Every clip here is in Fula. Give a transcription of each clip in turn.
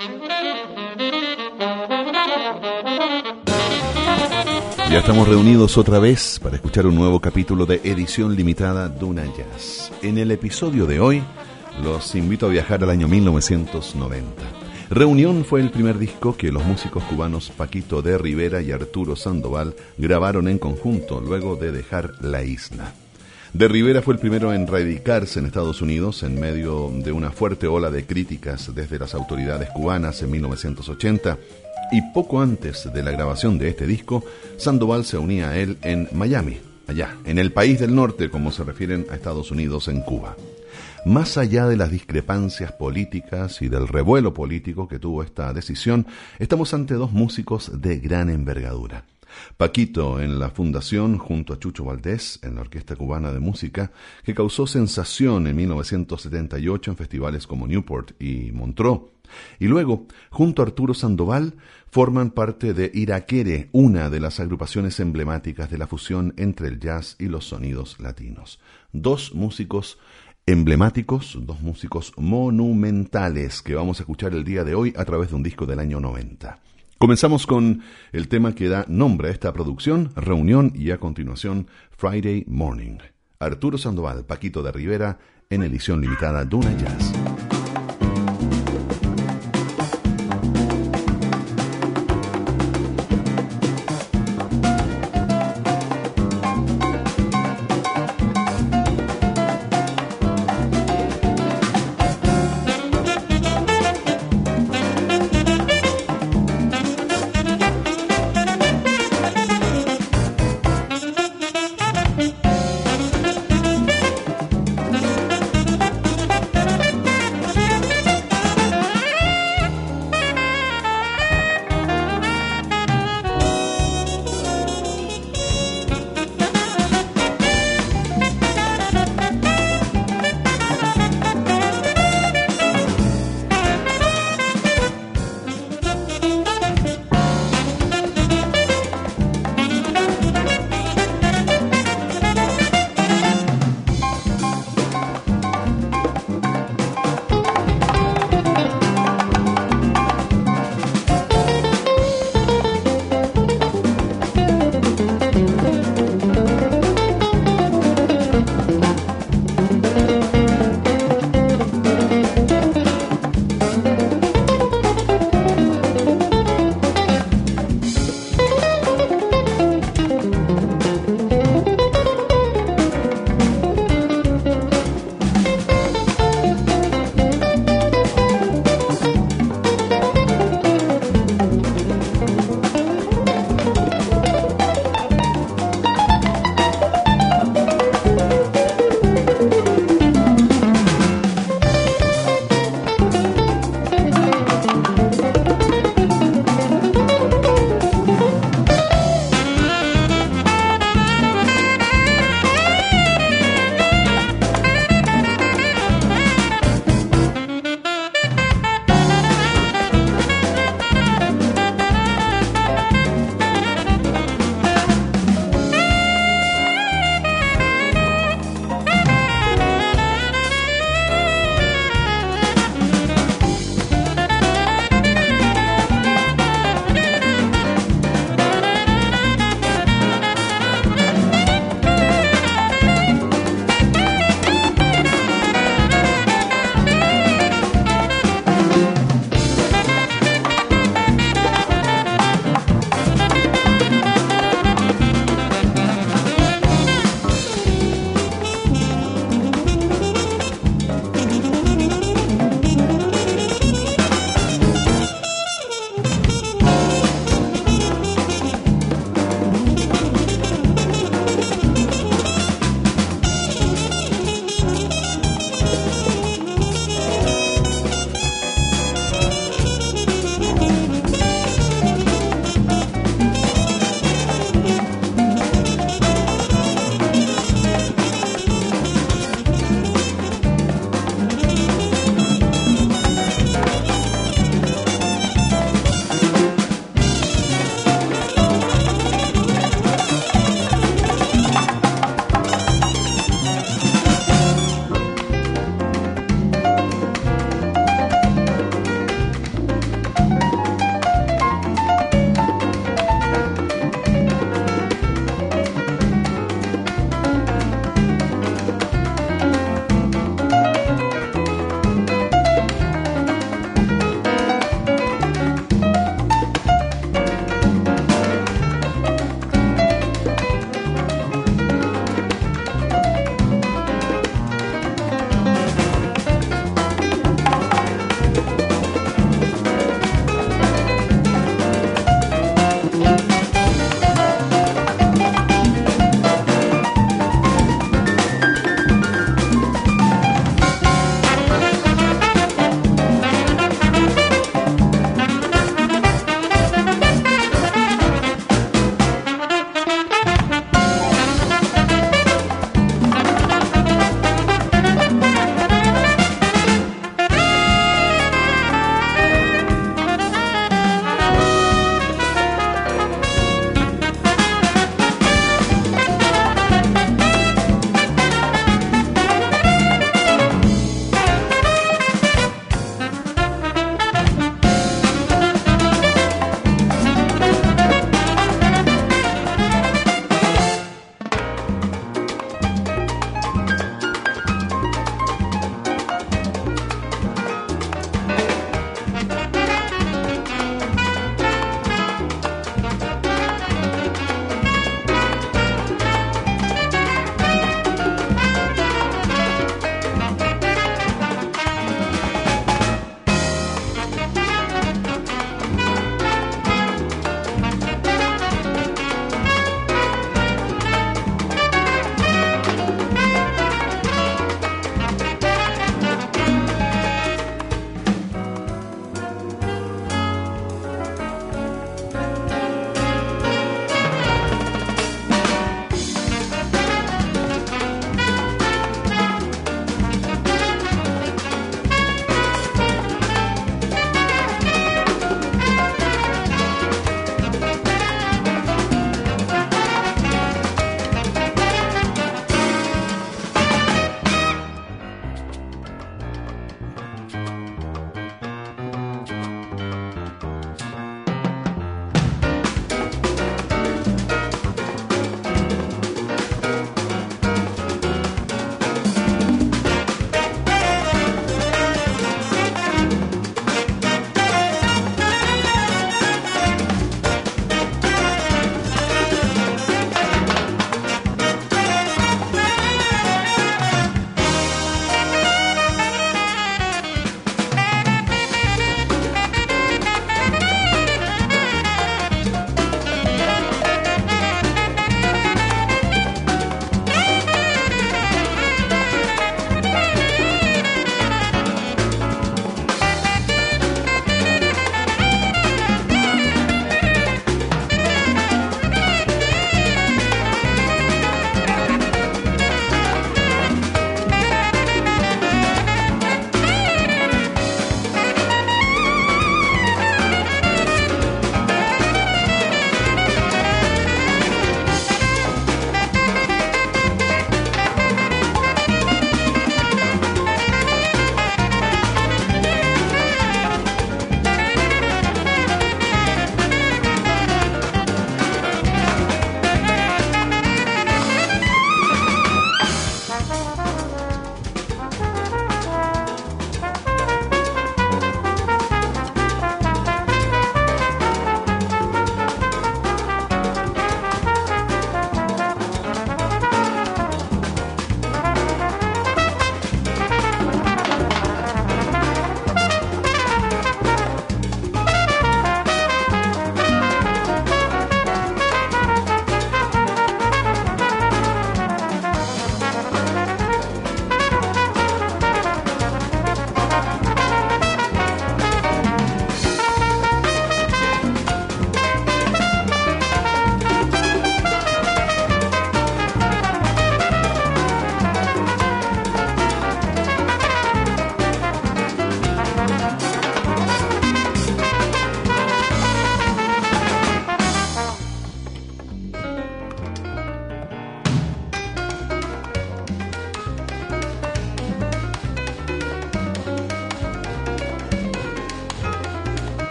Ya estamos reunidos otra vez para escuchar un nuevo capítulo de edición limitada Duna Jazz. En el episodio de hoy los invito a viajar al año 1990. Reunión fue el primer disco que los músicos cubanos Paquito de Rivera y Arturo Sandoval grabaron en conjunto luego de dejar la isla. De Rivera fue el primero en radicarse en Estados Unidos en medio de una fuerte ola de críticas desde las autoridades cubanas en 1980. Y poco antes de la grabación de este disco, Sandoval se unía a él en Miami, allá, en el país del norte, como se refieren a Estados Unidos en Cuba. Más allá de las discrepancias políticas y del revuelo político que tuvo esta decisión, estamos ante dos músicos de gran envergadura. Paquito en la fundación junto a Chucho Valdés en la Orquesta Cubana de Música, que causó sensación en 1978 en festivales como Newport y Montreux. Y luego, junto a Arturo Sandoval, forman parte de Iraquere, una de las agrupaciones emblemáticas de la fusión entre el jazz y los sonidos latinos. Dos músicos emblemáticos, dos músicos monumentales que vamos a escuchar el día de hoy a través de un disco del año 90. Comenzamos con el tema que da nombre a esta producción, Reunión, y a continuación Friday Morning. Arturo Sandoval, Paquito de Rivera, en edición limitada Duna Jazz.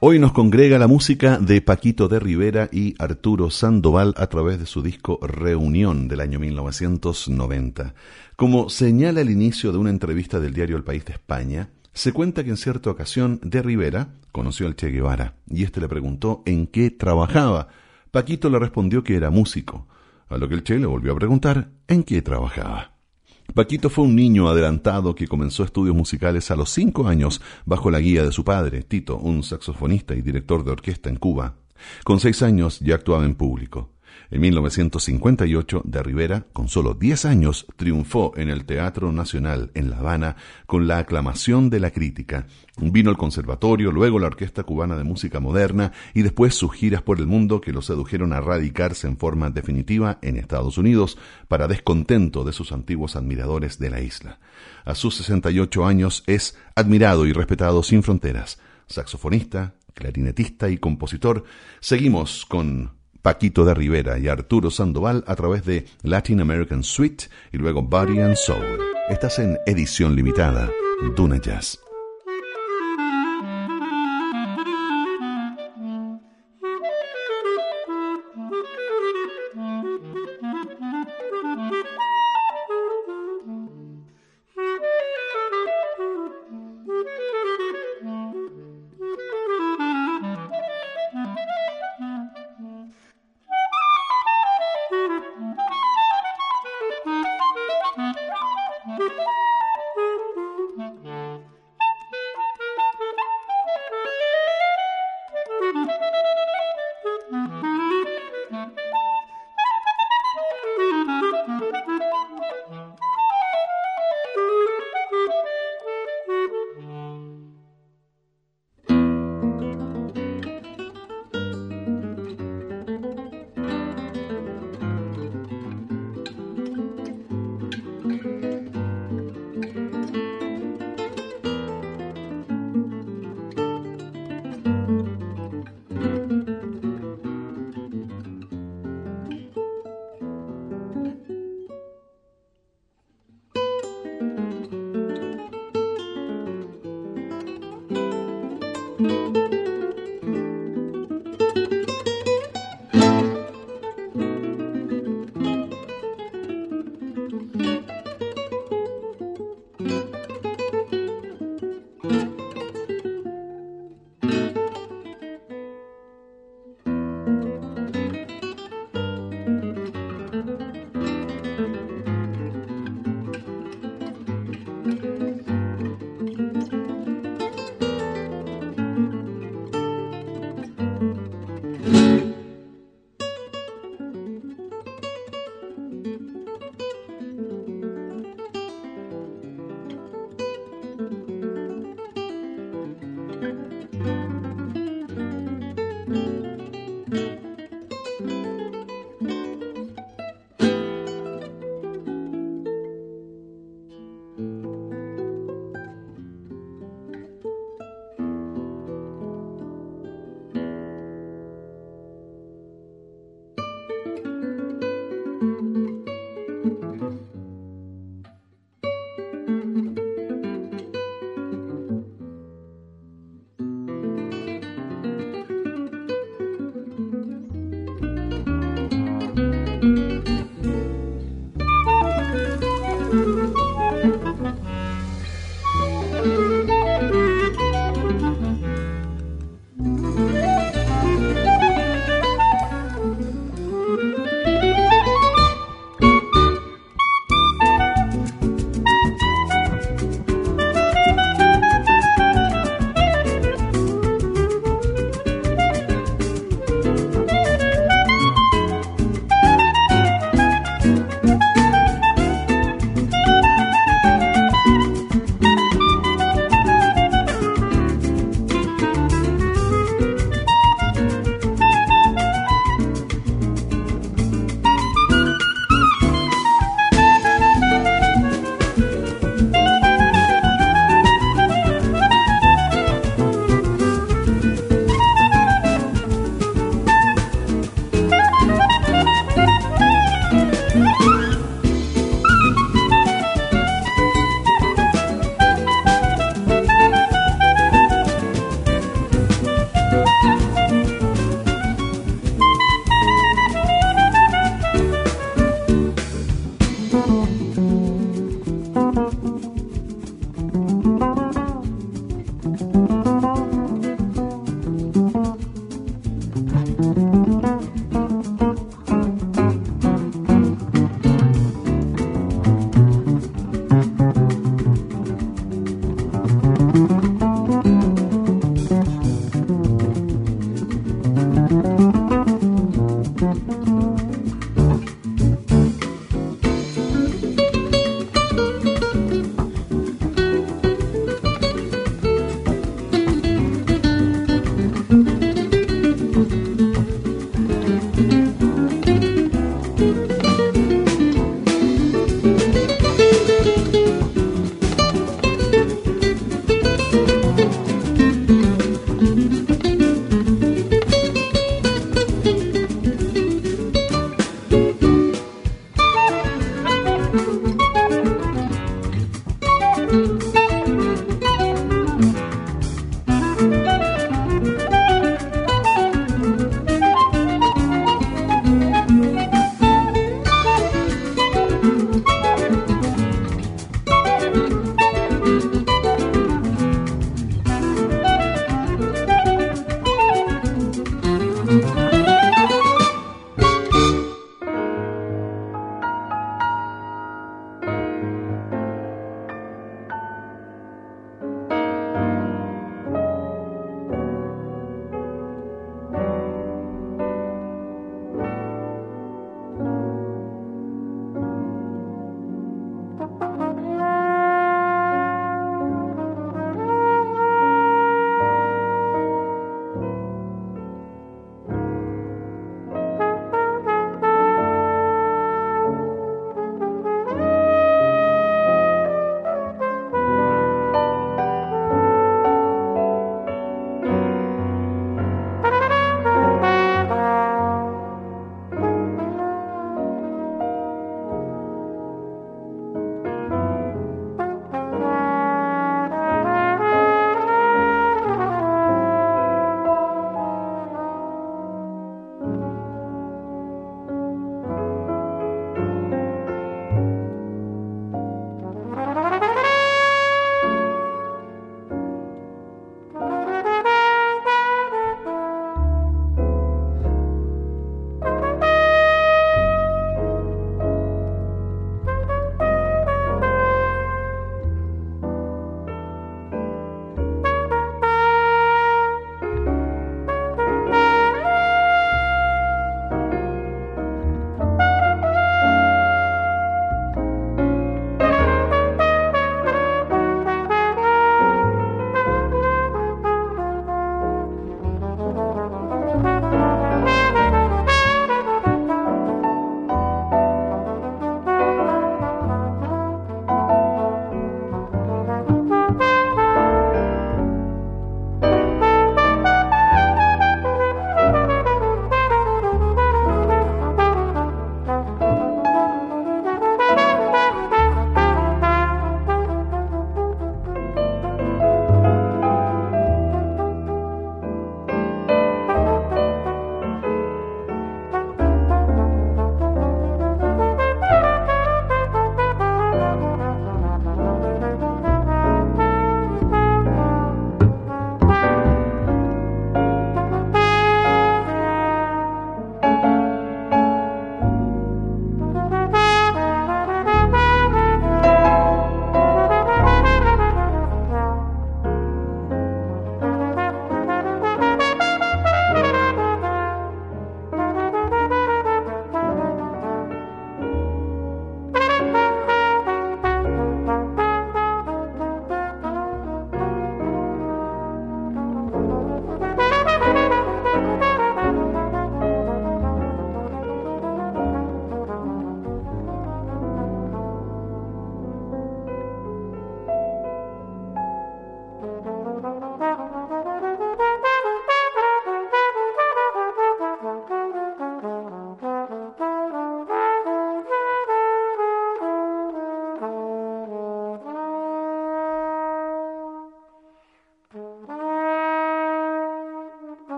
Hoy nos congrega la música de Paquito de Rivera y Arturo Sandoval a través de su disco Reunión del año 1990. Como señala el inicio de una entrevista del diario El País de España, se cuenta que en cierta ocasión de Rivera conoció al Che Guevara y le preguntó en qué trabajaba. Paquito le respondió que era músico, a lo que el Che le volvió a preguntar en qué trabajaba. Paquito fue un niño adelantado que comenzó estudios musicales a los 5 años bajo la guía de su padre, Tito, un saxofonista y director de orquesta en Cuba. Con 6 años ya actuaba en público. En 1958, de Rivera, con solo 10 años, triunfó en el Teatro Nacional en La Habana con la aclamación de la crítica. Vino al conservatorio, luego la Orquesta Cubana de Música Moderna y después sus giras por el mundo que lo sedujeron a radicarse en forma definitiva en Estados Unidos para descontento de sus antiguos admiradores de la isla. A sus 68 años es admirado y respetado sin fronteras. Saxofonista, clarinetista y compositor. Seguimos con Paquito de Rivera y Arturo Sandoval a través de Latin American Suite y luego Body and Soul. Estás en edición limitada, Duna Jazz.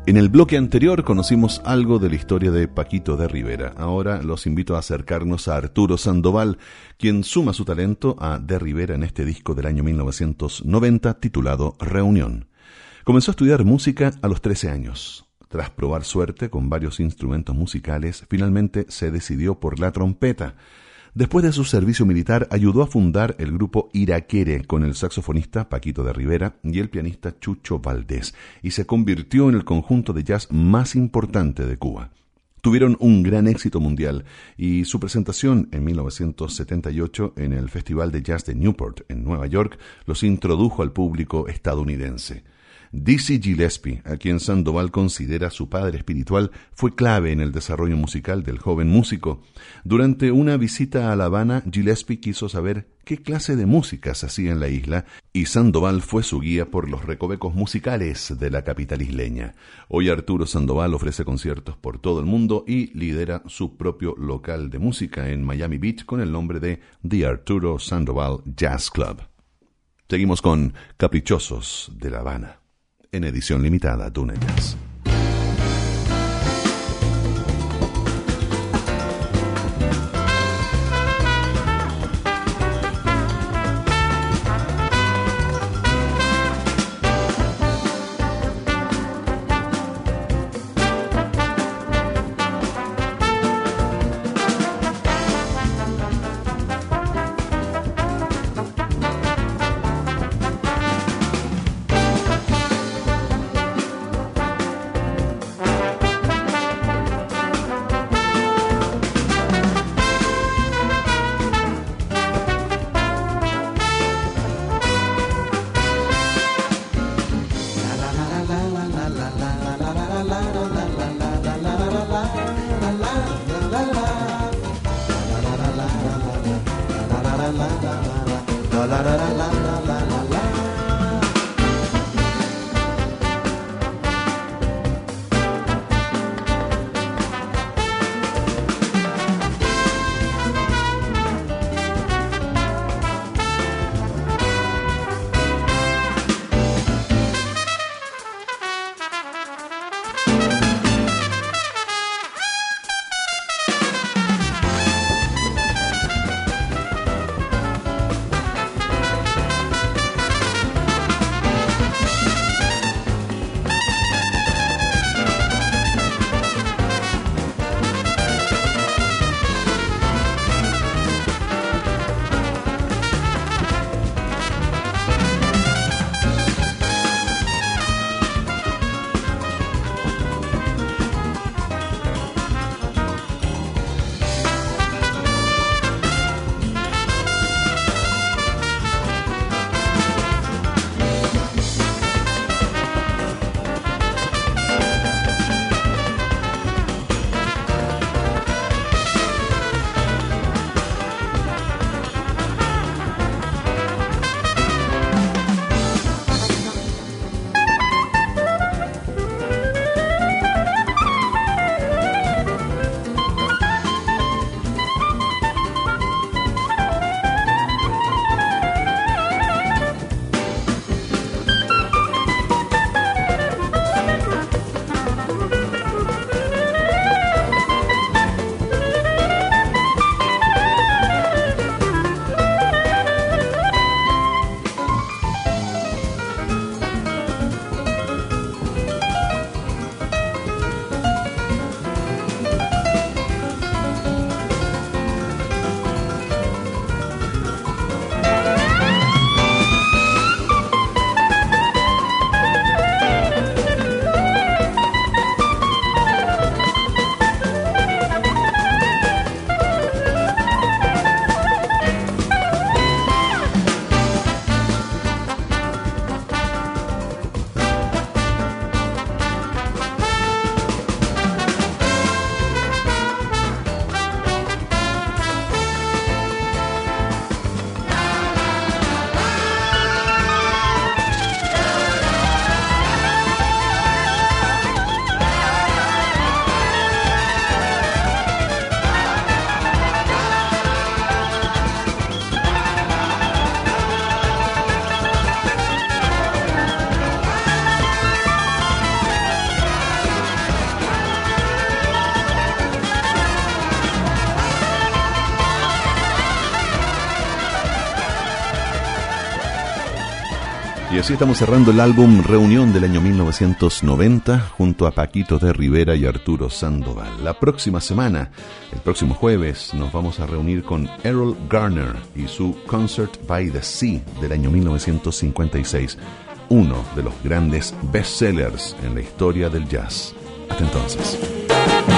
En el bloque anterior conocimos algo de la historia de Paquito de Rivera. Ahora los invito a acercarnos a Arturo Sandoval, quien suma su talento a de Rivera en este disco del año 1990 titulado Reunión. Comenzó a estudiar música a los 13 años. Tras probar suerte con varios instrumentos musicales, finalmente se decidió por la trompeta. Después de su servicio militar, ayudó a fundar el grupo Iraquere con el saxofonista Paquito de Rivera y el pianista Chucho Valdés, y se convirtió en el conjunto de jazz más importante de Cuba. Tuvieron un gran éxito mundial y su presentación en 1978 en el Festival de Jazz de Newport, en Nueva York, los introdujo al público estadounidense. Dizzy Gillespie, a quien Sandoval considera su padre espiritual, fue clave en el desarrollo musical del joven músico. Durante una visita a La Habana, Gillespie quiso saber qué clase de música se hacía en la isla y Sandoval fue su guía por los recovecos musicales de la capital isleña. Hoy Arturo Sandoval ofrece conciertos por todo el mundo y lidera su propio local de música en Miami Beach con el nombre de The Arturo Sandoval Jazz Club. Seguimos con Caprichosos de La Habana, en edición limitada Duna Jazz. Y así estamos cerrando el álbum Reunión del año 1990 junto a Paquito de Rivera y Arturo Sandoval. La próxima semana, el próximo jueves, nos vamos a reunir con Errol Garner y su Concert by the Sea del año 1956, uno de los grandes bestsellers en la historia del jazz. Hasta entonces.